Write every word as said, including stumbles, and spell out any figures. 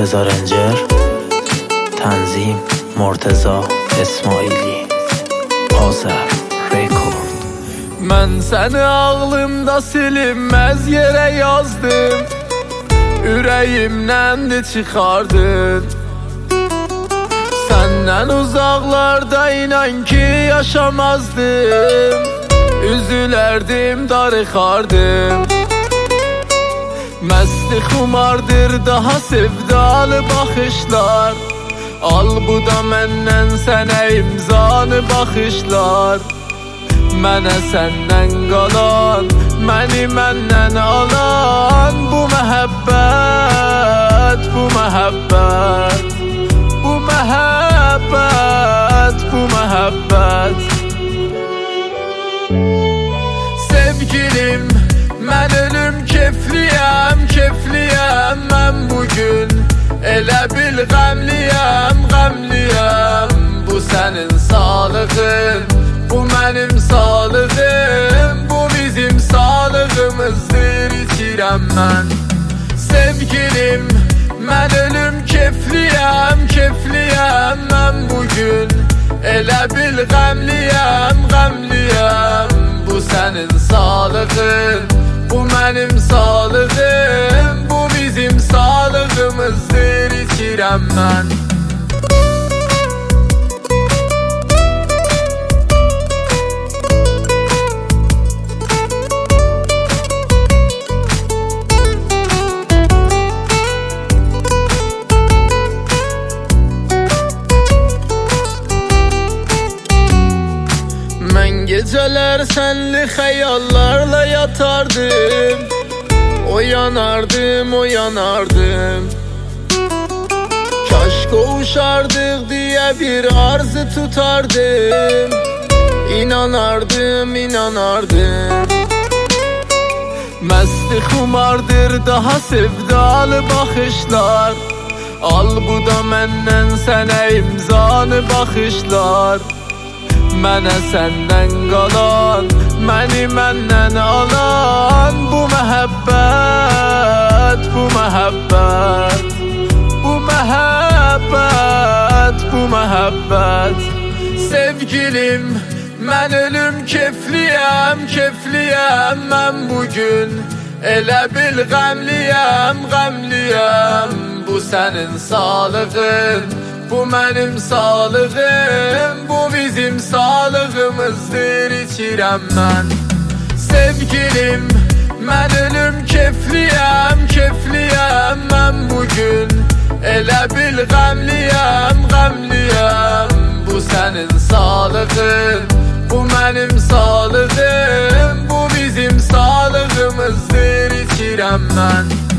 مرتضی رنجر، تنظیم مرتضی اسماعیلی، Azər Rekord. Mən səni ağlımda silinməz yerə yazdım, ürəyimdən də çıxardın. Səndən uzaqlarda inan ki yaşamazdım, üzülərdim, darıxardım. Məsti xumardır daha sevdalı baxışlar, al bu da məndən sənə imzanı baxışlar. Mənə səndən qalan, məni məndən alan bu məhəbbət, bu məhəbbət, bu məhəbbət, bu məhəbbət. Sevgilim, mən ölüm kefliyəm, kefliyəm mən bugün. Elə bil qəmliyəm, qəmliyəm. Bu sənin sağlığın, bu mənim sağlığım, bu bizim sağlığımızdır, içirəm mən. Sevgilim, mən ölüm kefliyəm, kefliyəm mən bugün. Elə bil qəmliyəm, qəmliyəm. Bu sənin sağlığın, bu mənim sağlığım, bu bizim sağlığımızdır, içirəm mən. Mən gecələr sənli xəyallarla yatardım, oyanardım, oyanardım. Kaş qovuşardıq deyə bir arzu tutardım, İnanardım, inanardım. Məsti xumardır daha sevdalı baxışlar, al bu da məndən sənə imzanı baxışlar. Mənə səndən qalan, məni məndən alan bu məhəbbət, bu məhəbbət, bu məhəbbət, bu məhəbbət. Sevgilim, mən ölüm kefliyəm, kefliyəm mən bugün. Elə bil qəmliyəm, qəmliyəm. Bu sənin sağlığın, bu mənim sağlığım, bu bizim sağlığımızdır, içirəm mən. Sevgilim, mən ölüm kefliyəm, kefliyəm mən bugün. Elə bil qəmliyəm, qəmliyəm. Bu sənin sağlığın, bu mənim sağlığım, bu bizim sağlığımızdır, içirəm mən.